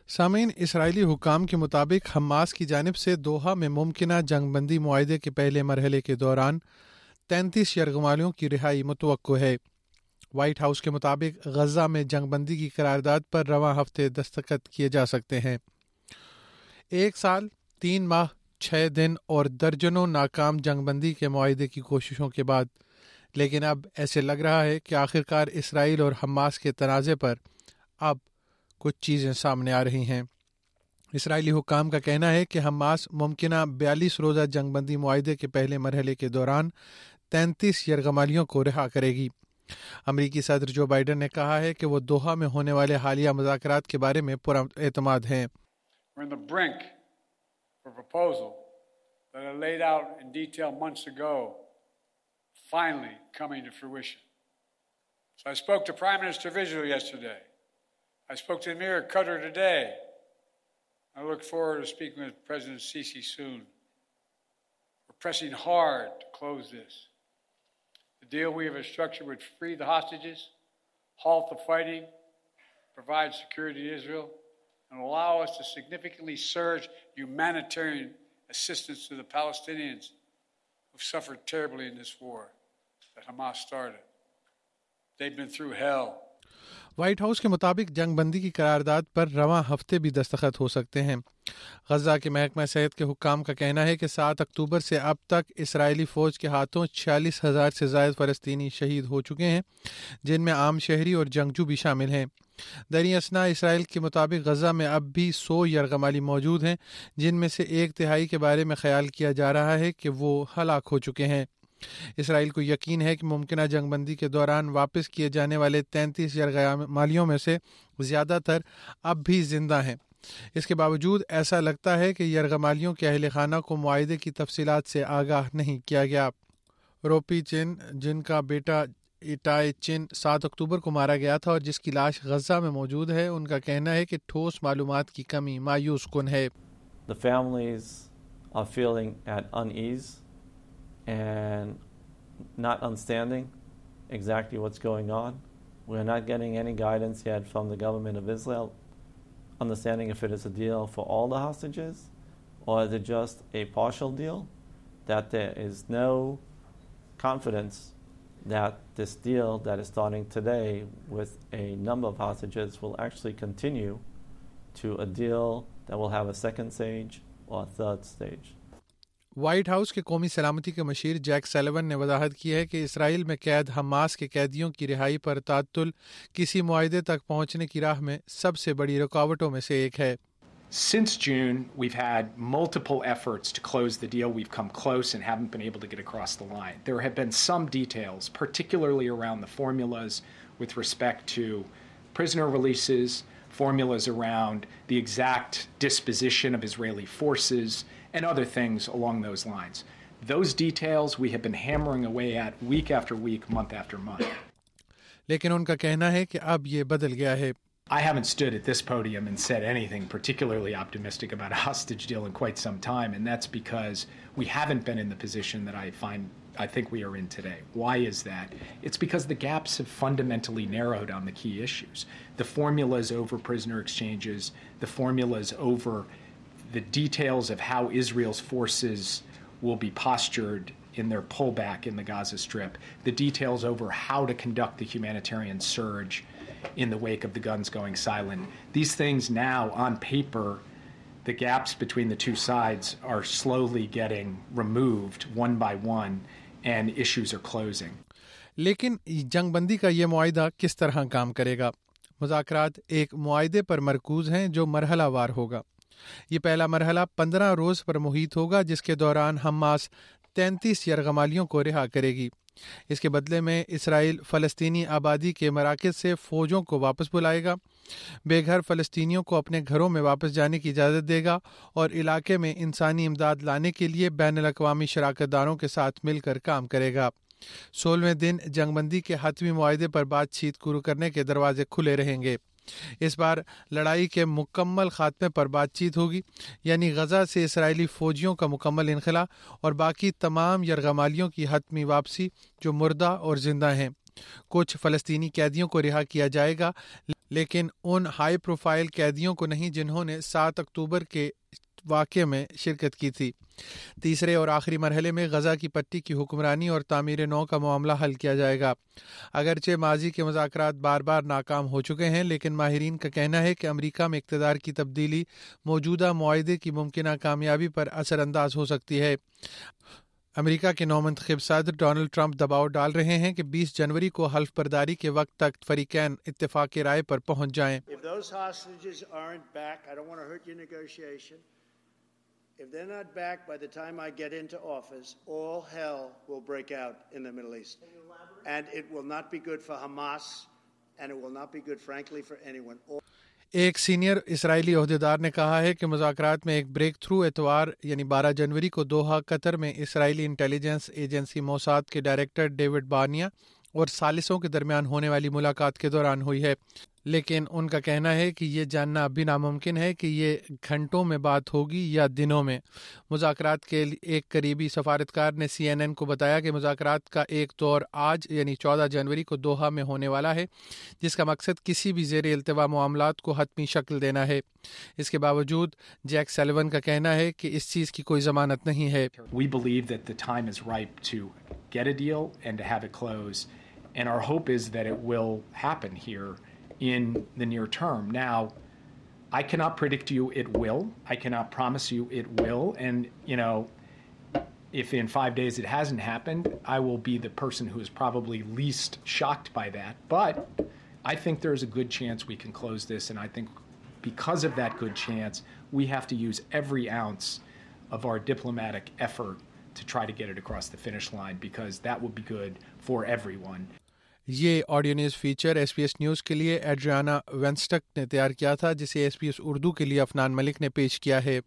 सामीन, इसराइली हुकाम के मुताबिक हमास की जानिब से दोहा में मुमकिना जंगबंदी मुआहदे के पहले मरहले के दौरान 33 यरगमालियों की रिहाई मुतवक्को है। व्हाइट हाउस के मुताबिक गजा में जंगबंदी की करारदाद पर रवां हफ्ते दस्तखत किए जा सकते हैं। 1 साल 3 माह 6 दिन और दर्जनों नाकाम जंगबंदी के मुआहदे की कोशिशों के बाद लेकिन अब ऐसे लग रहा है कि आखिरकार इसराइल और हमास के तनाज़े पर अब कुछ चीज़ें सामने आ रही हैं। इसराइली हुकाम का कहना है कि हमास मुमकिना 42 रोज़ा जंगबंदी मुआहदे के पहले मरहले के दौरान 33 यरगमालियों को रिहा करेगी। अमरीकी सदर जो बाइडन ने कहा है कि वो दोहा में होने वाले हालिया मुज़ाकरात के बारे में पुरएतमाद हैं। finally coming to fruition. So I spoke to Prime Minister of Israel yesterday. I spoke to Amir Qatar today. I look forward to speaking with President Sisi soon. We're pressing hard to close this. The deal we have structured would free the hostages, halt the fighting, provide security to Israel, and allow us to significantly surge humanitarian assistance to the Palestinians who've suffered terribly in this war that Hamas started. They've been through hell. White House के मुताबिक जंगबंदी की करारदाद पर रवां हफ्ते भी दस्तखत हो सकते हैं। गजा के महकमा सेहत के हुक्काम का कहना है कि 7 अक्टूबर से अब तक इसराइली फ़ौज के हाथों 46,000 से ज़ायद फ़लस्तीनी शहीद हो चुके हैं, जिनमें आम शहरी और जंगजू भी शामिल हैं। दरियासना इसराइल के मुताबिक गजा में अब भी 100 यरगमाली मौजूद हैं, जिनमें से 1/3 के बारे में ख्याल किया जा रहा है कि वो हलाक हो चुके हैं। इसराइल को यकीन है कि मुमकिना जंगबंदी के दौरान वापस किए जाने वाले 33 यरगमालियों में से ज़्यादातर अब भी जिंदा हैं। इसके बावजूद ऐसा लगता है कि यरगमालियों के अहल खाना को मुआहदे की तफसीलात से आगाह नहीं किया गया। रोपी चिन, जिनका बेटा इटाई चिन 7 अक्टूबर को मारा गया था और जिसकी लाश गजा में मौजूद है, उनका कहना है कि ठोस मालूमात की कमी मायूस कुन है। The families are feeling at unease and not understanding exactly what's going on. We're not getting any guidance yet from the government of Israel, understanding if it is a deal for all the hostages or is it just a partial deal, that there is no confidence that this deal that is starting today with a number of hostages will actually continue to a deal that will have a second stage or a third stage. White House के कौमी सलामती के machine Jack Sullivan ने वजाहत की है कि Israel में कैद हमास के कैदियों की रिहाई पर तात्तुल किसी मुआहदे तक पहुंचने की राह में सबसे बड़ी रुकावटों में से एक है। Since June, we've had multiple efforts to close the deal. We've come close and haven't been able to get across the line. There have been some details, particularly around the formulas with respect to prisoner releases, formulas around the exact disposition of Israeli forces, and other things along those lines. Those details we have been hammering away at week after week, month after month. लेकिन उनका कहना है कि अब ये बदल गया है। I haven't stood at this podium and said anything particularly optimistic about a hostage deal in quite some time, and that's because we haven't been in the position that I think we are in today. Why is that? It's because the gaps have fundamentally narrowed on the key issues. The formulas over prisoner exchanges, the formulas over the details of how Israel's forces will be postured in their pullback in the Gaza Strip, the details over how to conduct the humanitarian surge in the wake of the guns going silent. These things now, on paper, the gaps between the two sides are slowly getting removed one by one, and issues are closing. लेकिन जंगबंदी का ये मुआहदा किस तरह काम करेगा? मुज़ाकरात एक मुआहदे पर मरकूज हैं जो मरहलावार होगा। ये पहला मरहला 15 रोज़ पर मुहित होगा, जिसके दौरान हमास 33 यरगमालियों को रिहा करेगी। इसके बदले में इसराइल फ़लस्तीनी आबादी के मराकज़ से फ़ौजों को वापस बुलाएगा, बेघर फ़लस्तीनियों को अपने घरों में वापस जाने की इजाज़त देगा और इलाके में इंसानी इमदाद लाने के लिए बैनुल-अक़वामी शराकतदारों के साथ मिलकर काम करेगा। 16वें दिन जंगबंदी के हतमी मुआहदे पर बातचीत शुरू करने के दरवाजे खुले रहेंगे। इस बार लड़ाई के मुकम्मल खात्मे पर बातचीत होगी, यानी गजा से इसराइली फ़ौजियों का मुकम्मल इनखला और बाकी तमाम यरगमालियों की हतमी वापसी जो मुर्दा और जिंदा हैं। कुछ फ़लस्तीनी कैदियों को रिहा किया जाएगा, लेकिन उन हाई प्रोफाइल कैदियों को नहीं जिन्होंने 7 अक्टूबर के वाक़ये में शिरकत की थी। तीसरे और आखिरी मरहले में गजा की पट्टी की हुक्मरानी और तामीर नौ का मामला हल किया जाएगा। अगरचे माजी के मुज़ाकरात बार बार नाकाम हो चुके हैं, लेकिन माहिरीन का कहना है कि अमरीका में इक़्तिदार की तब्दीली मौजूदा मुआहदे की मुमकिना कामयाबी पर असरअंदाज हो सकती है। अमेरिका के नौमंतखब सदर डोनाल्ड ट्रंप दबाव डाल रहे हैं कि 20 जनवरी को हल्फ बर्दारी के वक्त तक फरीकैन इत्तेफाक राय पर पहुंच जाएं। If they're not back by the time I get into office, all hell will break out in the Middle East. And it will not be good for Hamas, and it will not be good, frankly, for anyone. एक senior इसराइली ओहदेदार ने कहा है कि मुज़ाकरात में एक break through एतवार यानी 12 जनवरी को दोहा कतर में इसराइली इंटेलिजेंस एजेंसी मोसाद के डायरेक्टर डेविड बानिया और सालिसों के दरमियान होने वाली मुलाकात के दौरान हुई है, लेकिन उनका कहना है कि ये जानना अभी नामुमकिन है कि ये घंटों में बात होगी या दिनों में। मुज़ाकरात के एक करीबी सफारतकार ने CNN को बताया कि मुज़ाकरात का एक दौर आज यानी 14 जनवरी को दोहा में होने वाला है, जिसका मकसद किसी भी ज़ेर इल्तिवा मामलात को हतमी शक्ल देना है। इसके बावजूद जैक सलिवन का कहना है कि इस चीज़ की कोई ज़मानत नहीं है। We believe that the time is ripe to get a deal and to have it close, and our hope is that it will happen here in the near term. Now, I cannot predict you it will. I cannot promise you it will. And, you know, if in 5 days it hasn't happened, I will be the person who is probably least shocked by that. But I think there's a good chance we can close this. And I think because of that good chance, we have to use every ounce of our diplomatic effort to try to get it across the finish line, because that would be good for everyone. ये audio news feature SBS news के लिए Adriana वेंस्टक ने तैयार किया था, जिसे SBS Urdu के लिए अफनान मलिक ने पेश किया है।